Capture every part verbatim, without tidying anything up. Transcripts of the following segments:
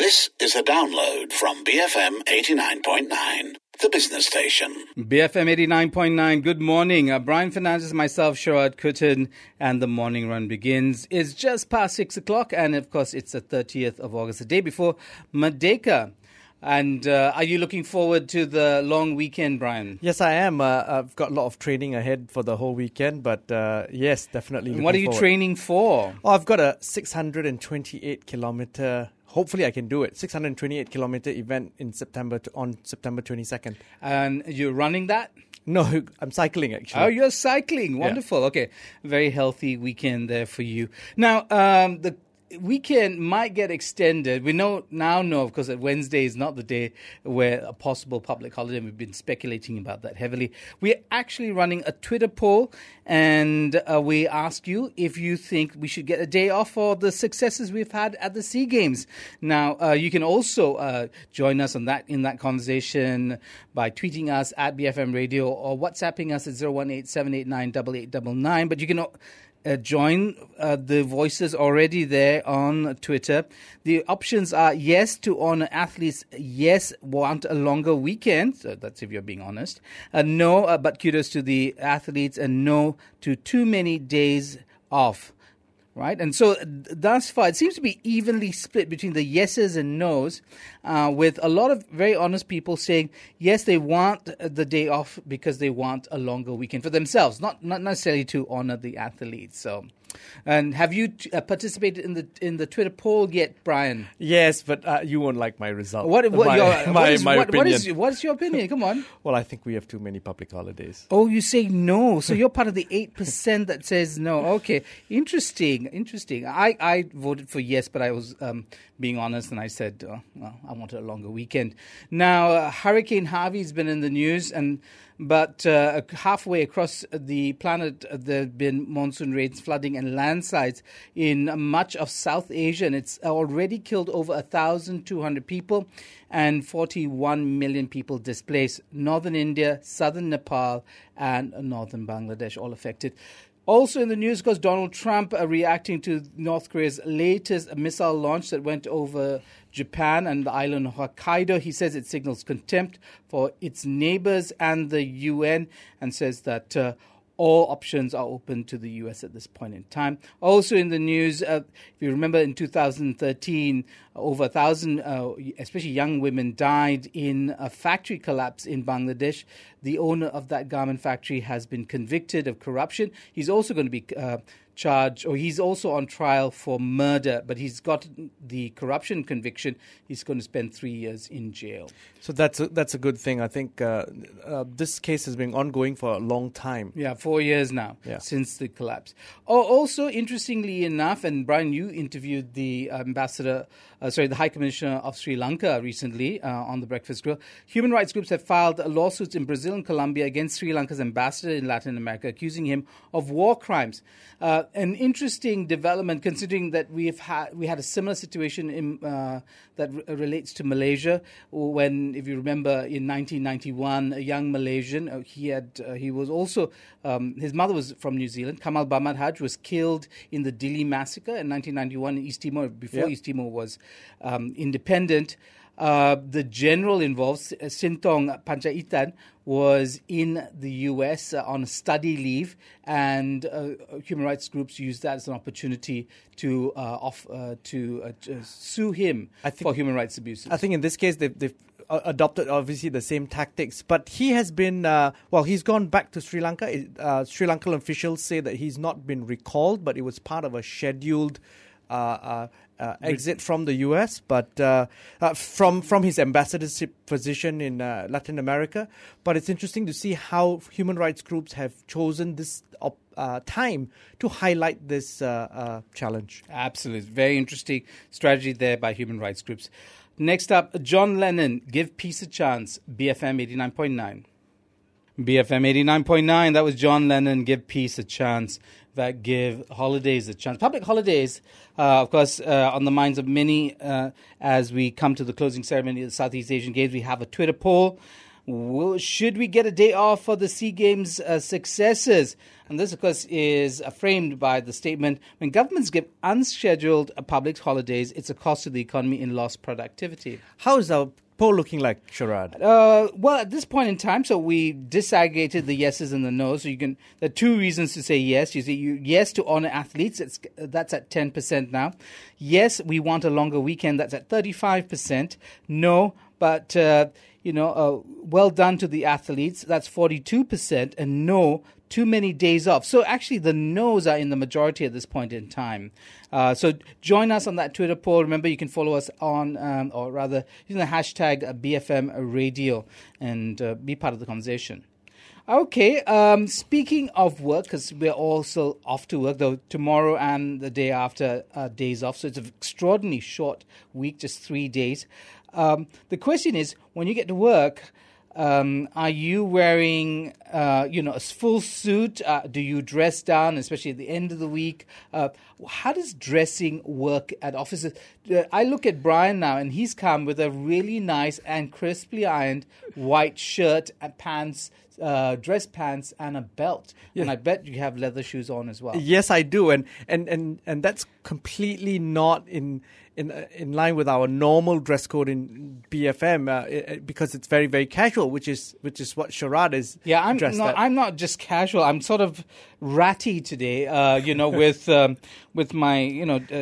This is a download from B F M eighty-nine point nine, the business station. B F M eighty-nine point nine, good morning. Uh, Brian Fernandez, myself, Sharad Kuttan, and the morning run begins. It's just past six o'clock, and of course, it's the thirtieth of August, the day before Merdeka. And uh, are you looking forward to the long weekend, Brian? Yes, I am. Uh, I've got a lot of training ahead for the whole weekend, but uh, yes, definitely. What are you forward. training for? Oh, I've got a six hundred twenty-eight kilometer. Hopefully, I can do it. six hundred twenty-eight kilometer event in September to, on September twenty-second. And you're running that? No, I'm cycling actually. Oh, you're cycling. Wonderful. Yeah. Okay, very healthy weekend there for you. Now, um, the weekend might get extended. We know now know, of course, that Wednesday is not the day where a possible public holiday, and we've been speculating about that heavily. We're actually running a Twitter poll, and uh, we ask you if you think we should get a day off for the successes we've had at the SEA Games. Now, uh, you can also uh, join us on that in that conversation by tweeting us at B F M Radio or WhatsApping us at zero one eight seven eight nine eight eight nine nine. But you can Uh, join uh, the voices already there on Twitter. The options are yes to honor athletes, yes, want a longer weekend. So that's if you're being honest. Uh, no, uh, but kudos to the athletes, and no to too many days off. Right? And so thus far, it seems to be evenly split between the yeses and nos, uh, with a lot of very honest people saying, yes, they want the day off because they want a longer weekend for themselves, not not necessarily to honor the athletes. So, and have you t- uh, participated in the in the Twitter poll yet, Brian? Yes, but uh, you won't like my result. What, what, my, your, my, what is, my what, opinion. What is, what is your opinion? Come on. Well, I think we have too many public holidays. Oh, you say no. So you're part of the eight percent that says no. Okay. Interesting. Interesting. I, I voted for yes, but I was um, being honest, and I said, oh, well, I wanted a longer weekend. Now, uh, Hurricane Harvey's been in the news, and but uh, halfway across the planet, uh, there have been monsoon rains, flooding, and landslides in much of South Asia, and it's already killed over one thousand two hundred people and forty-one million people displaced. Northern India, southern Nepal, and northern Bangladesh all affected. Also in the news, because Donald Trump uh, reacting to North Korea's latest missile launch that went over Japan and the island of Hokkaido. He says it signals contempt for its neighbors and the U N, and says that uh, all options are open to the U S at this point in time. Also in the news, uh, if you remember in two thousand thirteen, over a thousand, uh, especially young women, died in a factory collapse in Bangladesh. The owner of that garment factory has been convicted of corruption. He's also going to be uh, charged, or he's also on trial for murder, but he's got the corruption conviction. He's going to spend three years in jail. So that's a, that's a good thing. I think uh, uh, this case has been ongoing for a long time. Yeah, four years now yeah. since the collapse. Oh, also, interestingly enough, and Brian, you interviewed the ambassador, uh, sorry, the High Commissioner of Sri Lanka recently uh, on the Breakfast Grill. Human rights groups have filed lawsuits in Brazil and Colombia against Sri Lanka's ambassador in Latin America, accusing him of war crimes. Uh, an interesting development, considering that we've had we had a similar situation in, uh, that r- relates to Malaysia, when, if you remember, in nineteen ninety-one, a young Malaysian, uh, he had uh, he was also um, his mother was from New Zealand. Kamal Bamat Haj was killed in the Dili massacre in nineteen ninety-one in East Timor, before yep. East Timor was um, independent. Uh, the general involved, Sintong Panjaitan, was in the U S uh, on study leave, and uh, human rights groups used that as an opportunity to uh, off, uh, to, uh, to sue him I think, for human rights abuses. I think in this case they've, they've adopted obviously the same tactics, but he has been uh, well. He's gone back to Sri Lanka. Uh, Sri Lankan officials say that he's not been recalled, but it was part of a scheduled Uh, uh, uh, exit from the U S, but uh, uh, from from his ambassadorship position in uh, Latin America. But it's interesting to see how human rights groups have chosen this op- uh, time to highlight this uh, uh, challenge. Absolutely. Very interesting strategy there by human rights groups. Next up, John Lennon, Give Peace a Chance, B F M eighty-nine point nine. B F M eighty-nine point nine, that was John Lennon, Give Peace a Chance, that give holidays a chance. Public holidays, uh, of course, uh, on the minds of many uh, as we come to the closing ceremony of the Southeast Asian Games. We have a Twitter poll Will, should we get a day off for the SEA Games uh, successors? And this, of course, is uh, framed by the statement, when governments give unscheduled uh, public holidays, it's a cost to the economy in lost productivity. How is our poll looking like, Sharad? Uh, well, at this point in time, so we disaggregated the yeses and the nos. So you can, there are two reasons to say yes. You say you, yes to honor athletes. It's, that's at ten percent now. Yes, we want a longer weekend. That's at thirty-five percent. No, but, uh, you know, uh, well done to the athletes. That's forty-two percent. And no, too many days off. So actually the no's are in the majority at this point in time. Uh, so join us on that Twitter poll. Remember, you can follow us on, um, or rather, using the hashtag uh, B F M Radio and uh, be part of the conversation. Okay, um, speaking of work, because we're also off to work, though tomorrow and the day after uh, days off, so it's an extraordinarily short week, just three days. Um, the question is, when you get to work, Um, are you wearing, uh, you know, a full suit? Uh, do you dress down, especially at the end of the week? Uh, how does dressing work at offices? Uh, I look at Brian now, and he's come with a really nice and crisply ironed white shirt and pants, uh, dress pants, and a belt. Yeah. And I bet you have leather shoes on as well. Yes, I do, and and and, and that's completely not in. In, in line with our normal dress code in B F M, uh, it, because it's very, very casual, which is which is what Sharad is yeah, I'm dressed not, at. I'm not just casual. I'm sort of ratty today, uh, you know, with um, with my, you know, uh,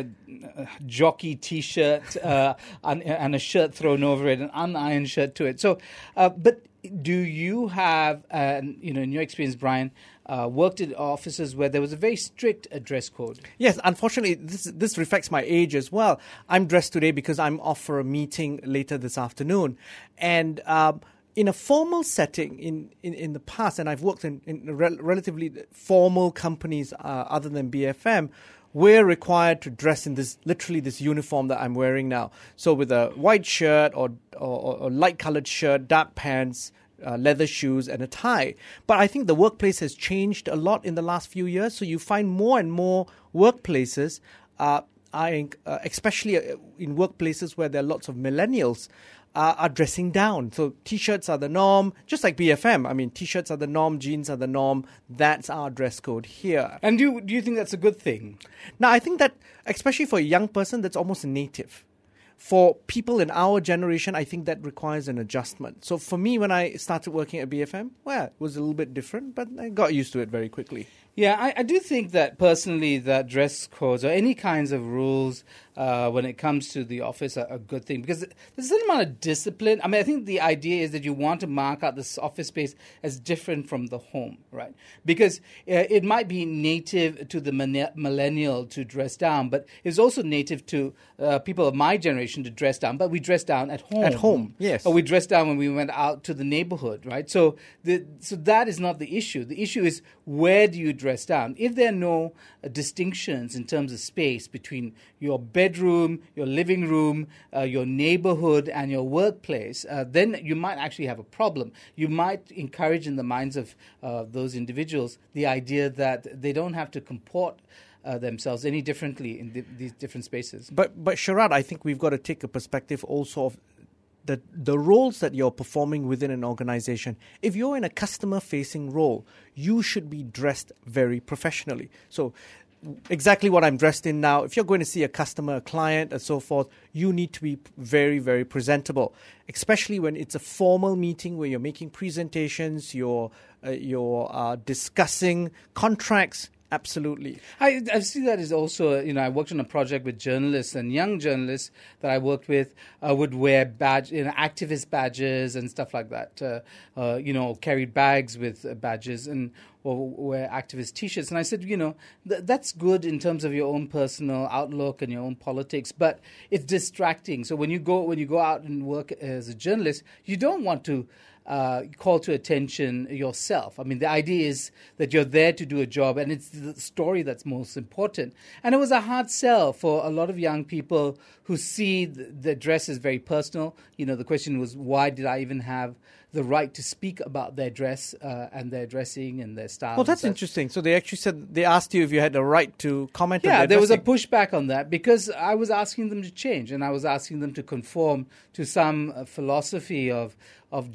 jockey T-shirt uh, and, and a shirt thrown over it, an unironed shirt to it. So, uh, but do you have, uh, you know, in your experience, Brian, Uh, worked in offices where there was a very strict uh, dress code? Yes, unfortunately, this this reflects my age as well. I'm dressed today because I'm off for a meeting later this afternoon. And um, in a formal setting in, in, in the past, and I've worked in, in rel- relatively formal companies uh, other than B F M, we're required to dress in this, literally this uniform that I'm wearing now. So with a white shirt or, or, or light-colored shirt, dark pants, Uh, leather shoes and a tie. But I think the workplace has changed a lot in the last few years. So you find more and more workplaces, uh, I, uh, especially in workplaces where there are lots of millennials, uh, are dressing down. So T-shirts are the norm, just like B F M. I mean, T-shirts are the norm, jeans are the norm. That's our dress code here. And do you, do you think that's a good thing? Now, I think that, especially for a young person, that's almost native. For people in our generation, I think that requires an adjustment. So for me, when I started working at B F M, well, it was a little bit different, but I got used to it very quickly. Yeah, I, I do think that personally that dress codes or any kinds of rules uh, when it comes to the office are a good thing, because there's a certain amount of discipline. I mean, I think the idea is that you want to mark out this office space as different from the home, right? Because uh, it might be native to the millennial to dress down, but it's also native to uh, people of my generation to dress down, but we dress down at home. At home, yes. Or we dress down when we went out to the neighborhood, right? So, the, so that is not the issue. The issue is, where do you dress down? If there are no uh, distinctions in terms of space between your bedroom, your living room, uh, your neighborhood, and your workplace, uh, then you might actually have a problem. You might encourage in the minds of uh, those individuals the idea that they don't have to comport Uh, themselves any differently in th- these different spaces. But but Sharad, I think we've got to take a perspective also of the the roles that you're performing within an organization. If you're in a customer-facing role, you should be dressed very professionally. So exactly what I'm dressed in now, if you're going to see a customer, a client, and so forth, you need to be very, very presentable, especially when it's a formal meeting where you're making presentations, you're, uh, you're uh, discussing contracts. Absolutely. I, I see that as also, you know, I worked on a project with journalists, and young journalists that I worked with uh, would wear badge, you know, activist badges and stuff like that, uh, uh, you know, carry bags with uh, badges and or wear activist T-shirts. And I said, you know, th- that's good in terms of your own personal outlook and your own politics, but it's distracting. So when you go when you go out and work as a journalist, you don't want to Uh, call to attention yourself. I mean, the idea is that you're there to do a job, and it's the story that's most important. And it was a hard sell for a lot of young people who see the, the dress as very personal. You know, the question was, why did I even have the right to speak about their dress uh, and their dressing and their style? Well, that's interesting. So they actually said, they asked you if you had the right to comment yeah, on their there dressing. was a pushback on that because I was asking them to change, and I was asking them to conform to some uh, philosophy of of journalism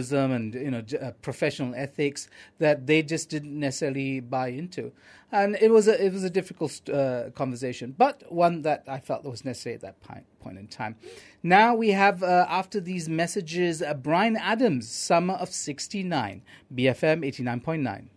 journalism and you know j- uh, professional ethics that they just didn't necessarily buy into, and it was a it was a difficult uh, conversation, but one that I felt was necessary at that point point in time. Now we have uh, after these messages, uh, Brian Adams, Summer of sixty-nine, B F M eighty-nine point nine.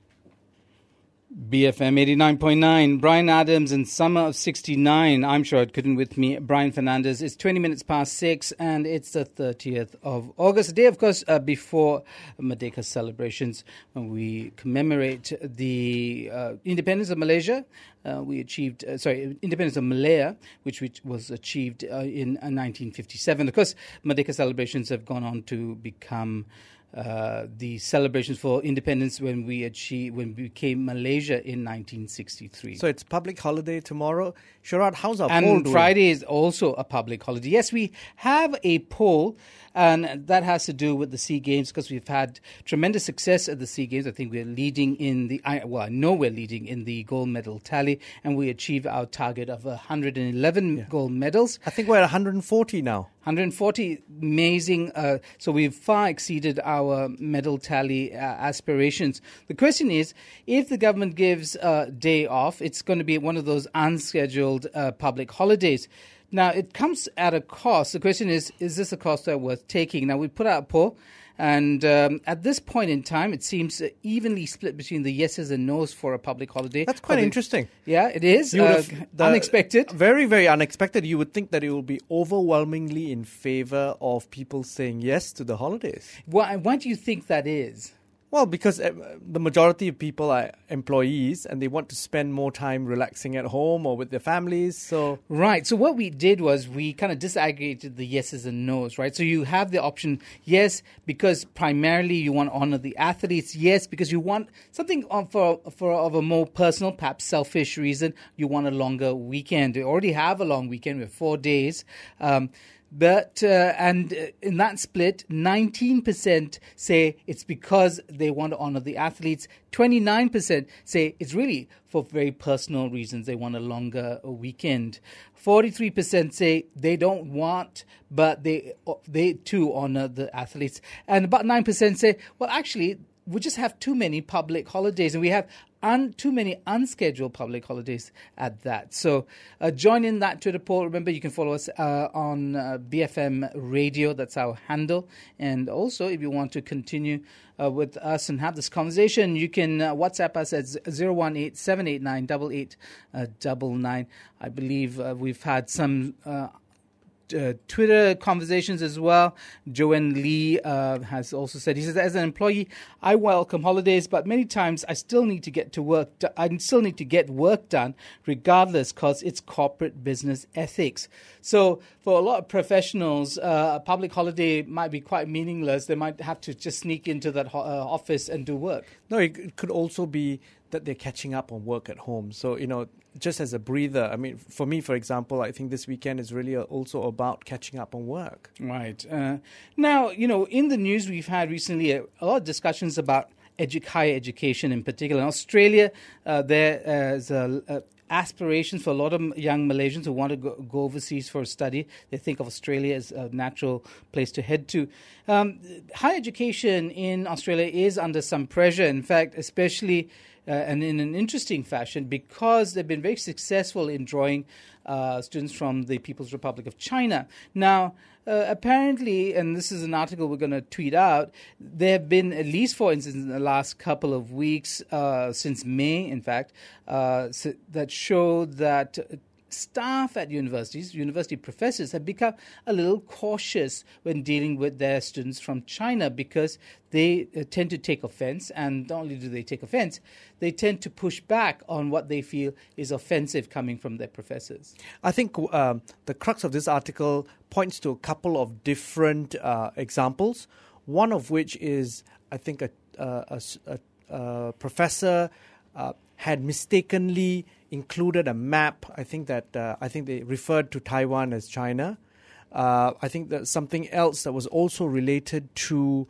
B F M eighty-nine point nine, Brian Adams and Summer of sixty-nine. I'm sure it couldn't with me, Brian Fernandez. It's twenty minutes past six and it's the thirtieth of August, a day, of course, uh, before Merdeka celebrations, when we commemorate the uh, independence of Malaysia. Uh, we achieved, uh, sorry, independence of Malaya, which, which was achieved uh, in uh, nineteen fifty-seven. Of course, Merdeka celebrations have gone on to become Uh, the celebrations for independence when we achieved, when we became Malaysia in nineteen sixty-three. So it's public holiday tomorrow. Sharad, how's our and poll doing? And Friday is also a public holiday. Yes, we have a poll, and that has to do with the SEA Games because we've had tremendous success at the SEA Games. I think we're leading in the, I, well, I know we're leading in the gold medal tally, and we achieved our target of one hundred eleven yeah. gold medals. I think we're at one hundred forty now. one hundred forty, amazing. Uh, so we've far exceeded our medal tally uh, aspirations. The question is, if the government gives a day off, it's going to be one of those unscheduled uh, public holidays. Now, it comes at a cost. The question is, is this a cost that worth taking? Now, we put out a poll, and um, at this point in time, it seems evenly split between the yeses and nos for a public holiday. That's quite public, interesting. Yeah, it is. Uh, the, unexpected. Very, very unexpected. You would think that it will be overwhelmingly in favor of people saying yes to the holidays. Why, why do you think that is? Well, because uh, the majority of people are employees and they want to spend more time relaxing at home or with their families. So Right. So what we did was we kind of disaggregated the yeses and nos, right? So you have the option, yes, because primarily you want to honor the athletes. Yes, because you want something for, for of a more personal, perhaps selfish reason. You want a longer weekend. You already have a long weekend with four days. Um, But, uh, and in that split, nineteen percent say it's because they want to honor the athletes. twenty-nine percent say it's really for very personal reasons. They want a longer weekend. forty-three percent say they don't want, but they, they too honor the athletes. And about nine percent say, well, actually, we just have too many public holidays, and we have un- too many unscheduled public holidays at that. So uh, join in that Twitter poll. Remember, you can follow us uh, on uh, B F M Radio. That's our handle. And also, if you want to continue uh, with us and have this conversation, you can uh, WhatsApp us at zero one eight seven eight nine eight eight nine nine. I believe uh, we've had some Uh, Uh, Twitter conversations as well. Joanne Lee uh, has also said, he says, as an employee, I welcome holidays, but many times I still need to get to work. I still need to get work done regardless because it's corporate business ethics. So for a lot of professionals, uh, a public holiday might be quite meaningless. They might have to just sneak into that ho- uh, office and do work. No, it could also be that they're catching up on work at home. So, you know, just as a breather, I mean, for me, for example, I think this weekend is really also about catching up on work. Right. Uh, now, you know, in the news we've had recently a, a lot of discussions about edu- higher education in particular. In Australia, uh, there is a, a aspirations for a lot of young Malaysians who want to go, go overseas for a study. They think of Australia as a natural place to head to. Um, higher education in Australia is under some pressure. In fact, especially uh, and in an interesting fashion, because they've been very successful in drawing uh, students from the People's Republic of China. Now, Uh, apparently, and this is an article we're going to tweet out, there have been, at least for instance, in the last couple of weeks, uh, since May, in fact, uh, so that showed that staff at universities, university professors, have become a little cautious when dealing with their students from China because they uh, tend to take offense. And not only do they take offense, they tend to push back on what they feel is offensive coming from their professors. I think um, the crux of this article points to a couple of different uh, examples, one of which is, I think, a, a, a, a professor uh, had mistakenly included a map. I think that uh, I think they referred to Taiwan as China. Uh, I think that something else that was also related to.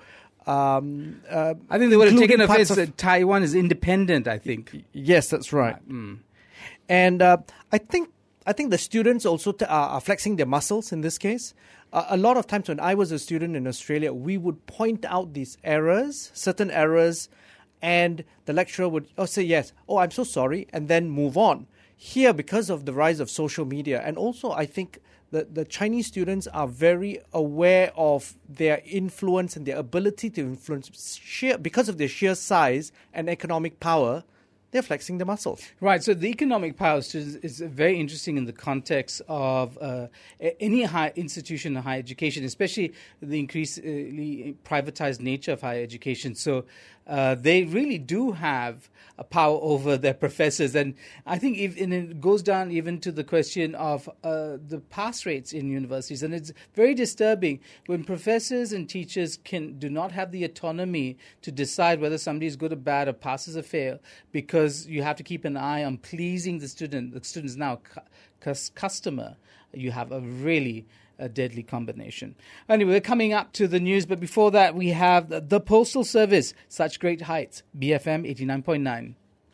Um, uh, I think they would have taken offense that Taiwan is independent. I think yes, that's right. Mm. And uh, I think I think the students also t- are, are flexing their muscles in this case. uh, a lot of times when I was a student in Australia, we would point out these errors, certain errors, and the lecturer would oh, say, yes, oh, I'm so sorry, and then move on. Here, because of the rise of social media, and also I think the, the Chinese students are very aware of their influence and their ability to influence sheer, because of their sheer size and economic power, they're flexing their muscles. Right. So the economic power is, is very interesting in the context of uh, any high institution of higher education, especially the increasingly privatized nature of higher education. So uh, they really do have a power over their professors. And I think if, and it goes down even to the question of uh, the pass rates in universities. And it's very disturbing when professors and teachers can do not have the autonomy to decide whether somebody is good or bad or passes or fail, because you have to keep an eye on pleasing the student. The student is now cu- customer. You have a really a deadly combination. Anyway, we're coming up to the news, but before that, we have the, the Postal Service, Such Great Heights, B F M eighty-nine point nine.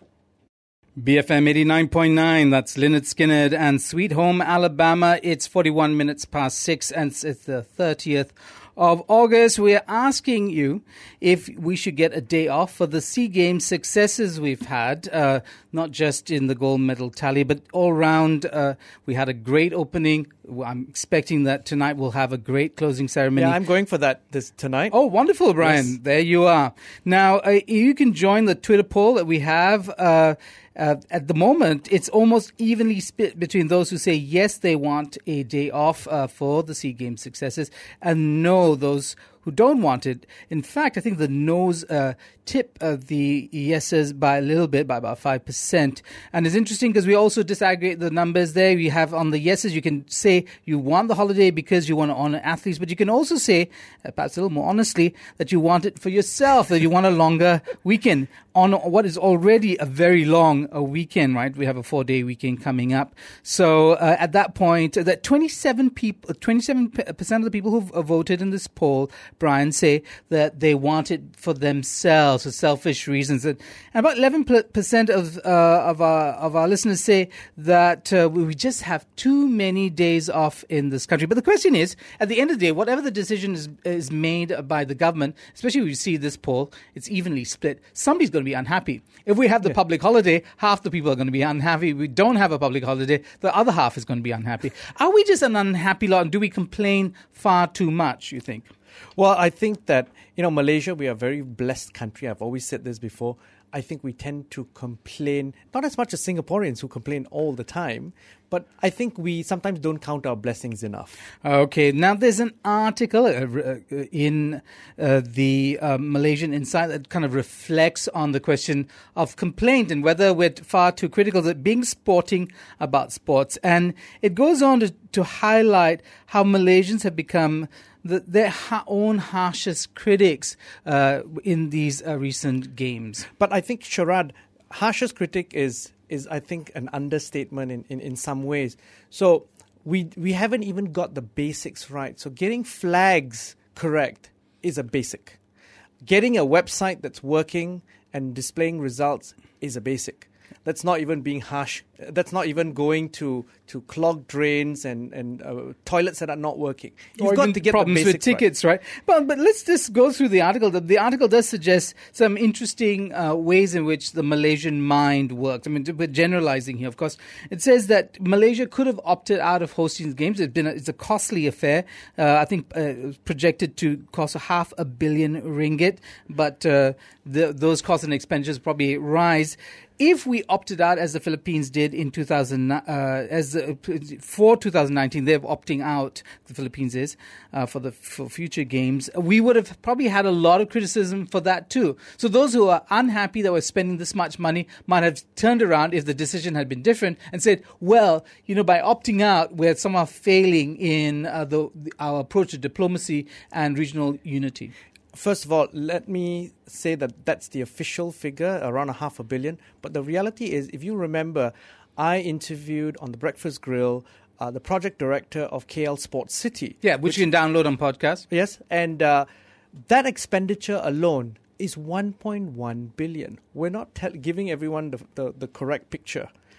B F M eighty-nine point nine, that's Lynyrd Skynyrd and Sweet Home Alabama. It's forty-one minutes past six, and it's the thirtieth of August. We're asking you if we should get a day off for the SEA Games successes we've had, uh, not just in the gold medal tally, but all round. Uh, we had a great opening. I'm expecting that tonight we'll have a great closing ceremony. Yeah, I'm going for that this tonight. Oh, wonderful, Brian. Yes. There you are. Now, uh, you can join the Twitter poll that we have. Uh, Uh, at the moment, it's almost evenly split between those who say yes, they want a day off uh, for the SEA Games successes, and no, those who don't want it. In fact, I think the no's uh, tip of the yeses by a little bit, by about five percent. And it's interesting because we also disaggregate the numbers there. We have on the yeses, you can say you want the holiday because you want to honor athletes, but you can also say, uh, perhaps a little more honestly, that you want it for yourself, that you want a longer weekend on what is already a very long uh, weekend, right? We have a four-day weekend coming up. So uh, at that point, that twenty-seven people, twenty-seven percent of the people who voted in this poll, Brian, say that they want it for themselves, for selfish reasons. And about eleven percent of uh, of our of our listeners say that uh, we just have too many days off in this country. But the question is, at the end of the day, whatever the decision is is made by the government, especially when you see this poll, it's evenly split. Somebody's going to be unhappy. If we have the yeah. public holiday, half the people are going to be unhappy. If we don't have a public holiday, the other half is going to be unhappy. Are we just an unhappy lot, and do we complain far too much, you think? Well, I think that, you know, Malaysia, we are a very blessed country. I've always said this before. I think we tend to complain, not as much as Singaporeans who complain all the time, but I think we sometimes don't count our blessings enough. Okay, now there's an article uh, in uh, the uh, Malaysian Insider that kind of reflects on the question of complaint and whether we're far too critical of being sporting about sports. And it goes on to, to highlight how Malaysians have become The, their ha- own harshest critics uh, in these uh, recent games. But I think, Sharad, harshest critic is, is I think, an understatement in, in, in some ways. So we we haven't even got the basics right. So getting flags correct is a basic. Getting a website that's working and displaying results is a basic. That's not even being harsh. That's not even going to, to clogged drains and, and uh, toilets that are not working. You've or got even to get problems the with tickets, right? right? But but let's just go through the article. The, the article does suggest some interesting uh, ways in which the Malaysian mind works. I mean, we're generalizing here, of course. It says that Malaysia could have opted out of hosting the games. It's been a, it's a costly affair. Uh, I think uh, projected to cost half a billion ringgit, but uh, the, those costs and expenditures probably rise. If we opted out, as the Philippines did in two thousand, uh, as uh, for twenty nineteen, they're opting out. The Philippines is uh, for the for future games. We would have probably had a lot of criticism for that too. So those who are unhappy that we're spending this much money might have turned around if the decision had been different and said, "Well, you know, by opting out, we're somehow failing in uh, the, the our approach to diplomacy and regional unity." First of all, let me say that that's the official figure, around a half a billion. But the reality is, if you remember, I interviewed on the Breakfast Grill uh, the project director of K L Sports City. Yeah, which, which you can download on podcast. Yes, and uh, that expenditure alone is one point one billion. We're not te- giving everyone the, the, the correct picture.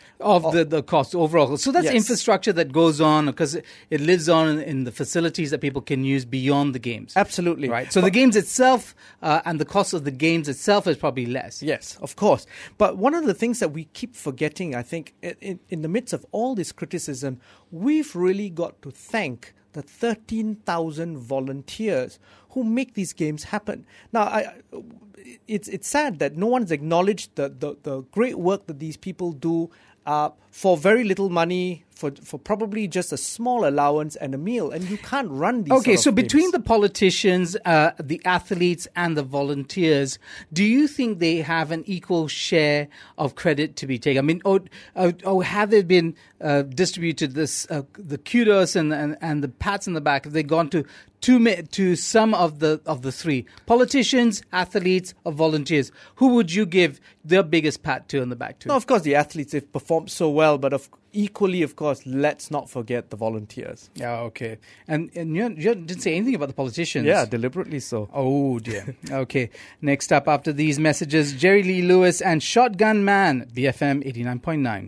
of the, the cost overall. So that's Yes. infrastructure that goes on because it, it lives on in the facilities that people can use beyond the games. Absolutely. Right. So But- the games itself uh, and the cost of the games itself is probably less. Yes, of course. But one of the things that we keep forgetting, I think, in, in, in the midst of all this criticism, we've really got to thank the thirteen thousand volunteers who make these games happen. Now, I, it's it's sad that no one's acknowledged the, the, the great work that these people do uh, for very little money, for for probably just a small allowance and a meal, and you can't run these. Okay, sort of so between games. the politicians, uh, the athletes, and the volunteers, do you think they have an equal share of credit to be taken? I mean, or, or, or have they been uh, distributed this uh, the kudos and, and and the pats on the back? Have they gone to to ma- to some of the of the three politicians, athletes, or volunteers? Who would you give the biggest pat to on the back to? No, of course, the athletes have performed so well, but of equally, of course, let's not forget the volunteers. Yeah, okay. And and you, you didn't say anything about the politicians. Yeah, deliberately so. Oh dear. Okay. Next up after these messages, Jerry Lee Lewis and Shotgun Man, B F M eighty-nine point nine.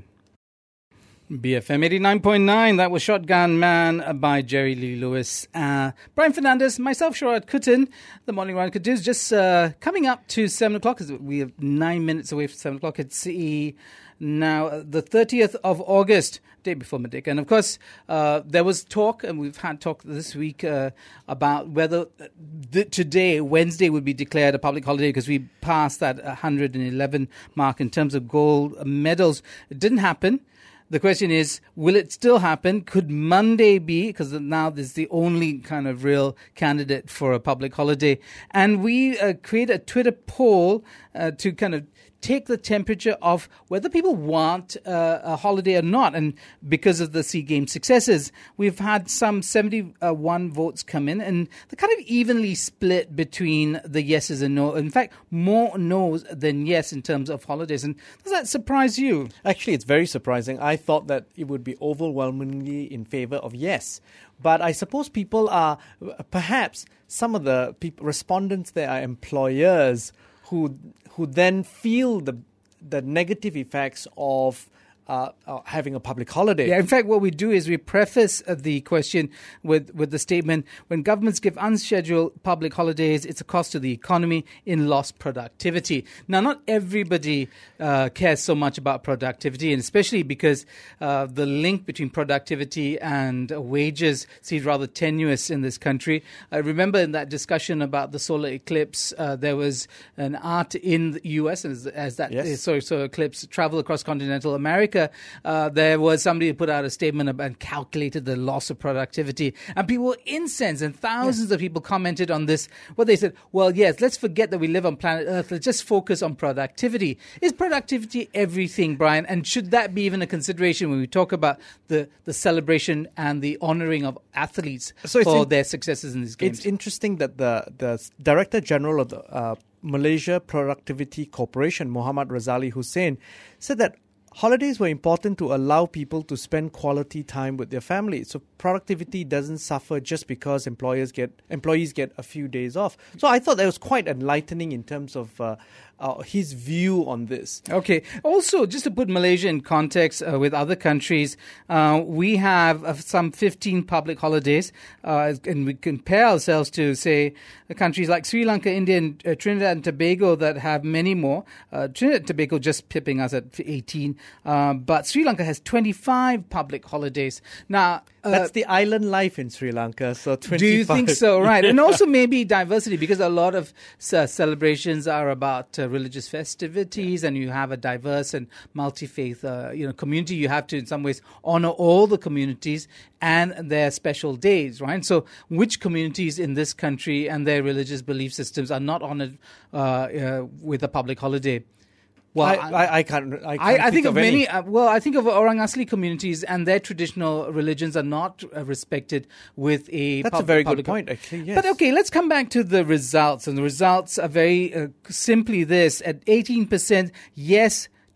B F M eighty-nine point nine, that was Shotgun Man by Jerry Lee Lewis. Uh, Brian Fernandez, myself, Sharad Kutin. The Morning Run continues. Just uh, coming up to seven o'clock, because we have nine minutes away from seven o'clock. It's uh, now uh, the thirtieth of August, day before Merdeka. And of course, uh, there was talk, and we've had talk this week uh, about whether th- today, Wednesday, would be declared a public holiday because we passed that one hundred eleven mark in terms of gold medals. It didn't happen. The question is, will it still happen? Could Monday be? Because now there's the only kind of real candidate for a public holiday. And we uh, create a Twitter poll uh, to kind of take the temperature of whether people want uh, a holiday or not. And because of the SEA Games successes, we've had some seventy-one votes come in, and they're kind of evenly split between the yeses and no. In fact, more no's than yes in terms of holidays. And does that surprise you? Actually, it's very surprising. I thought that it would be overwhelmingly in favor of yes. But I suppose people are, perhaps some of the peop- respondents there are employers who who then feel the the negative effects of uh, uh, having a public holiday. Yeah, in fact, what we do is we preface uh, the question with, with the statement, when governments give unscheduled public holidays, it's a cost to the economy in lost productivity. Now, not everybody uh, cares so much about productivity, and especially because uh, the link between productivity and uh, wages seems rather tenuous in this country. I remember in that discussion about the solar eclipse, uh, there was an art in the U S as, as that Yes. solar, solar eclipse traveled across continental America. Uh, there was somebody who put out a statement about and calculated the loss of productivity, and people were incensed, and thousands yes. of people commented on this. Well, they said, well, yes, let's forget that we live on planet Earth. Let's just focus on productivity. Is productivity everything, Brian? And should that be even a consideration when we talk about the, the celebration and the honoring of athletes so for in, their successes in these games? It's interesting that the, the Director General of the uh, Malaysia Productivity Corporation, Muhammad Razali Hussein, said that holidays were important to allow people to spend quality time with their families. So productivity doesn't suffer just because employers get employees get a few days off. So I thought that was quite enlightening in terms of uh, uh, his view on this. Okay. Also, just to put Malaysia in context uh, with other countries, uh, we have uh, some fifteen public holidays, uh, and we compare ourselves to, say, countries like Sri Lanka, India, and uh, Trinidad and Tobago that have many more. Uh, Trinidad and Tobago just pipping us at eighteen. Uh, but Sri Lanka has twenty-five public holidays. Now, uh, that's the island life in Sri Lanka. So twenty-five. Do you think so? Right. And also maybe diversity, because a lot of uh, celebrations are about uh, religious festivities, and you have a diverse and multi-faith uh, you know, community. You have to, in some ways, honor all the communities and their special days, right? So which communities in this country and their religious belief systems are not honored uh, uh, with a public holiday? Well, I, I, I can't. I, can't I, I think, think of, of any. many. Uh, well, I think of Orang Asli communities, and their traditional religions are not uh, respected with a. That's pub- a very public good point, actually. Yes. But okay, let's come back to the results, and the results are very uh, simply this: at eighteen percent, yes,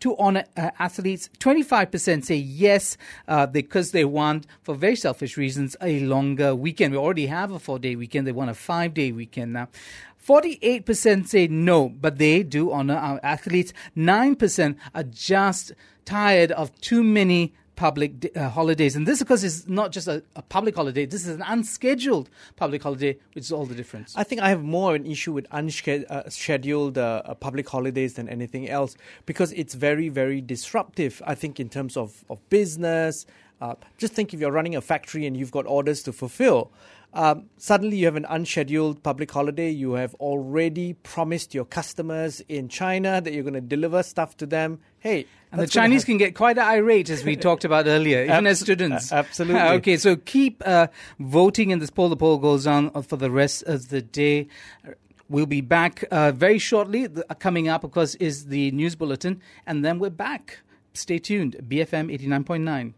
to honour uh, athletes. twenty-five percent say yes uh, because they want, for very selfish reasons, a longer weekend. We already have a four-day weekend. They want a five-day weekend now. forty-eight percent say no, but they do honour our athletes. nine percent are just tired of too many public uh, holidays. And this, of course, is not just a, a public holiday. This is an unscheduled public holiday, which is all the difference. I think I have more an issue with unscheduled uh, uh, public holidays than anything else, because it's very, very disruptive, I think, in terms of, of business. Uh, just think if you're running a factory and you've got orders to fulfill. Um, suddenly you have an unscheduled public holiday. You have already promised your customers in China that you're going to deliver stuff to them. Hey, and the Chinese can get quite irate, as we talked about earlier, even as students. Absolutely. Okay, so keep uh, voting in this poll. The poll goes on for the rest of the day. We'll be back uh, very shortly. The, uh, coming up, of course, is the news bulletin, and then we're back. Stay tuned. B F M eighty-nine point nine.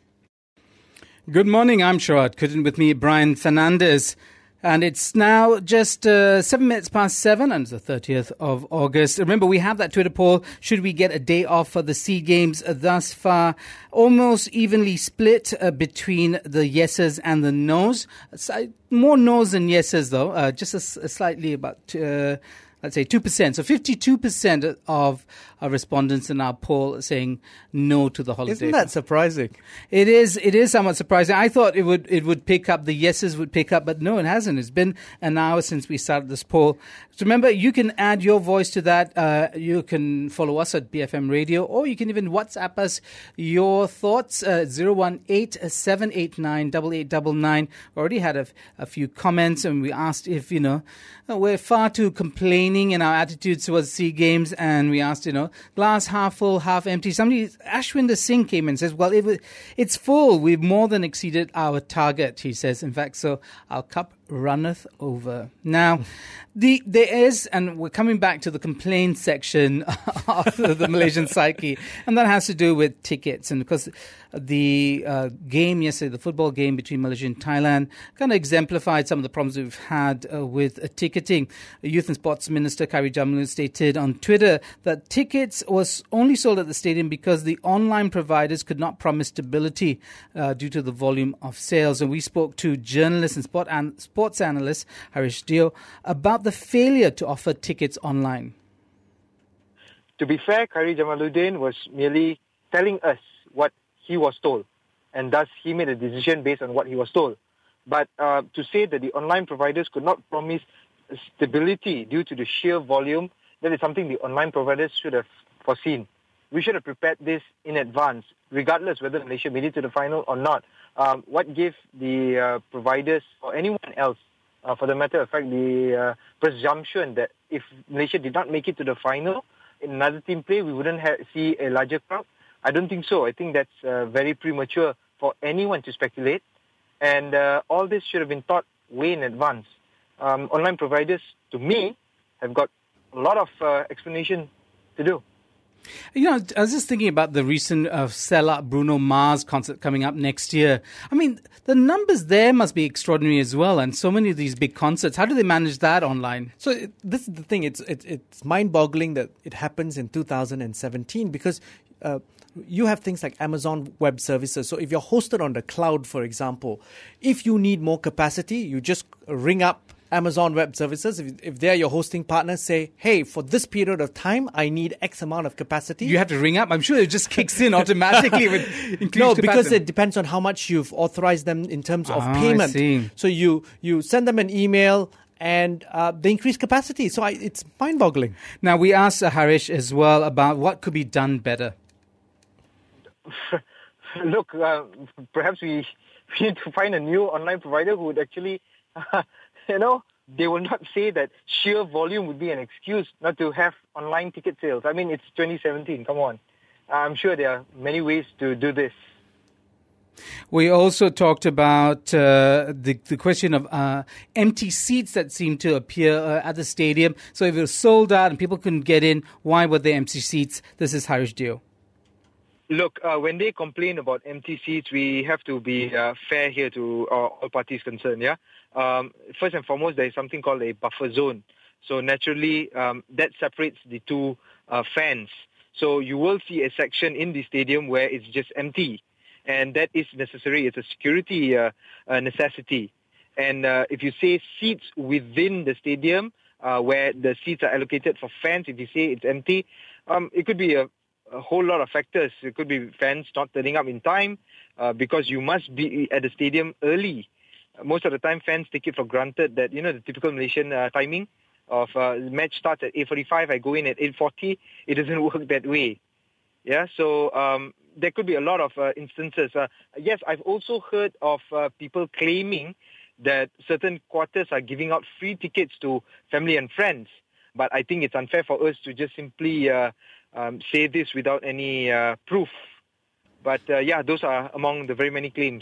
Good morning, I'm Sharad Kudin, with me, Brian Fernandez. And it's now just uh, seven minutes past seven, and it's the thirtieth of August. Remember, we have that Twitter poll. Should we get a day off for the SEA Games? Uh, thus far, almost evenly split uh, between the yeses and the nos. So, more nos than yeses, though. Uh, just a, a slightly about... Uh, Let's say two percent. So fifty-two percent of our respondents in our poll saying no to the holiday. Isn't that surprising? It is. It is somewhat surprising. I thought it would it would pick up. The yeses would pick up, but no, it hasn't. It's been an hour since we started this poll. So remember, you can add your voice to that. Uh, you can follow us at B F M Radio, or you can even WhatsApp us your thoughts. Uh, zero one eight seven eight nine eight eight nine nine. We already had a, a few comments, and we asked if you know we're far too complaining in our attitudes towards SEA Games, and we asked, you know, glass half full, half empty. Somebody, Ashwinder Singh, came and says, well, it, it's full. We've more than exceeded our target, he says. In fact, so our cup runneth over. Now, the there is, and we're coming back to the complaint section of the Malaysian psyche, and that has to do with tickets. And because the uh, game yesterday, the football game between Malaysia and Thailand, kind of exemplified some of the problems we've had uh, with uh, ticketing. Youth and Sports Minister Khairy Jamaluddin stated on Twitter that tickets was only sold at the stadium because the online providers could not promise stability uh, due to the volume of sales. And we spoke to journalist and sport an- sports analyst Harish Dio about the failure to offer tickets online. To be fair, Khairy Jamaluddin was merely telling us what he was told, and thus he made a decision based on what he was told. But uh, to say that the online providers could not promise stability due to the sheer volume, that is something the online providers should have foreseen. We should have prepared this in advance, regardless whether Malaysia made it to the final or not. Um, what gave the uh, providers or anyone else, uh, for the matter of fact, the uh, presumption that if Malaysia did not make it to the final, in another team play, we wouldn't have, see a larger crowd? I don't think so. I think that's uh, very premature for anyone to speculate. And uh, all this should have been thought way in advance. Um, online providers, to me, have got a lot of uh, explanation to do. You know, I was just thinking about the recent uh, sell-out Bruno Mars concert coming up next year. I mean, the numbers there must be extraordinary as well, and so many of these big concerts. How do they manage that online? So it, this is the thing. It's it, it's mind-boggling that it happens in two thousand seventeen because uh, you have things like Amazon Web Services. So if you're hosted on the cloud, for example, if you need more capacity, you just ring up Amazon Web Services. If, if they're your hosting partner, say, hey, for this period of time, I need X amount of capacity. You have to ring up? I'm sure it just kicks in automatically with increased No, capacity. because it depends on how much you've authorized them in terms of Ah, payment. I see. So you, you send them an email and uh, they increase capacity. So I, it's mind-boggling. Now, we asked uh, Harish as well about what could be done better. Look, uh, perhaps we, we need to find a new online provider who would actually... Uh, You know, they will not say that sheer volume would be an excuse not to have online ticket sales. I mean, it's twenty seventeen. Come on. I'm sure there are many ways to do this. We also talked about uh, the, the question of uh, empty seats that seem to appear uh, at the stadium. So if it was sold out and people couldn't get in, why were there empty seats? This is Harish Dio. Look, uh, when they complain about empty seats, we have to be uh, fair here to uh, all parties concerned, yeah? Um, first and foremost, there is something called a buffer zone. So naturally, um, that separates the two uh, fans. So you will see a section in the stadium where it's just empty. And that is necessary. It's a security uh, uh, necessity. And uh, if you say seats within the stadium, uh, where the seats are allocated for fans, if you say it's empty, um, it could be a, a whole lot of factors. It could be fans not turning up in time uh, because you must be at the stadium early. Most of the time, fans take it for granted that, you know, the typical Malaysian uh, timing of uh, the match starts at eight forty-five, I go in at eight forty. It doesn't work that way. Yeah, so um, there could be a lot of uh, instances. Uh, yes, I've also heard of uh, people claiming that certain quarters are giving out free tickets to family and friends. But I think it's unfair for us to just simply uh, um, say this without any uh, proof. But uh, yeah, those are among the very many claims.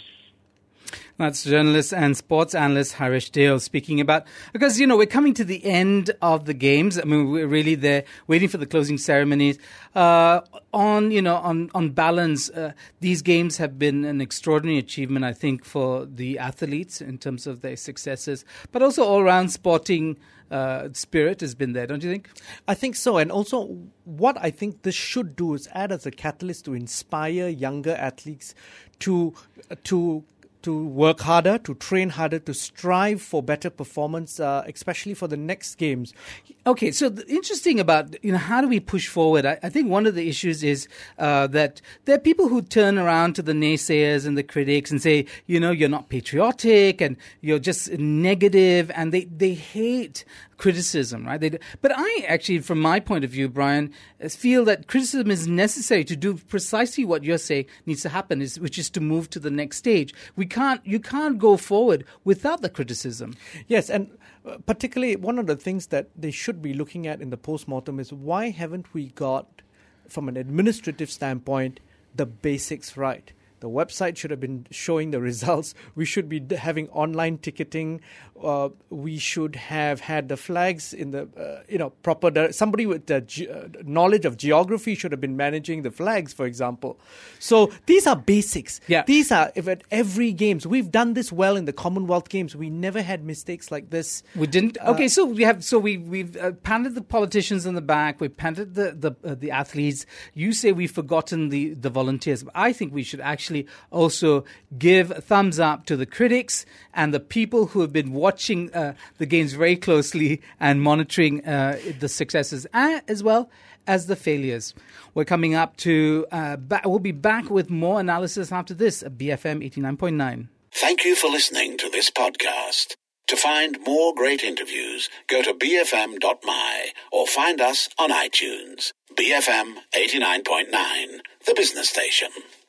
That's journalist and sports analyst Harish Dale speaking about, because, you know, we're coming to the end of the games. I mean, we're really there waiting for the closing ceremonies. Uh, on, you know, on, on balance, uh, these games have been an extraordinary achievement, I think, for the athletes in terms of their successes, but also all around sporting uh, spirit has been there, don't you think? I think so. And also what I think this should do is add as a catalyst to inspire younger athletes to, to, to work harder, to train harder, to strive for better performance, uh, especially for the next games. Okay, so the interesting about, you know, how do we push forward? I, I think one of the issues is uh, that there are people who turn around to the naysayers and the critics and say, you know, you're not patriotic and you're just negative, and they, they hate criticism, right? They, but I actually, from my point of view, Brian, feel that criticism is necessary to do precisely what you're saying needs to happen, is, which is to move to the next stage. We can't, you can't go forward without the criticism. Yes, and particularly one of the things that they should be looking at in the post-mortem is why haven't we got, from an administrative standpoint, the basics right? The website should have been showing the results. We should be having online ticketing. Uh, we should have had the flags in the, uh, you know, proper. Di- somebody with the ge- uh, knowledge of geography should have been managing the flags, for example. So these are basics. Yeah. These are, if at every games, we've done this well in the Commonwealth Games. We never had mistakes like this. We didn't. Okay, uh, so we have. So we we've uh, pandered the politicians in the back. We've pandered the the uh, the athletes. You say we've forgotten the the volunteers. I think we should actually also give a thumbs up to the critics and the people who have been watching uh, the games very closely and monitoring uh, the successes as well as the failures. We're coming up to, uh, ba- we'll be back with more analysis after this at B F M eighty-nine point nine. Thank you for listening to this podcast. To find more great interviews, go to b f m dot m y or find us on iTunes. B F M eighty-nine point nine, the business station.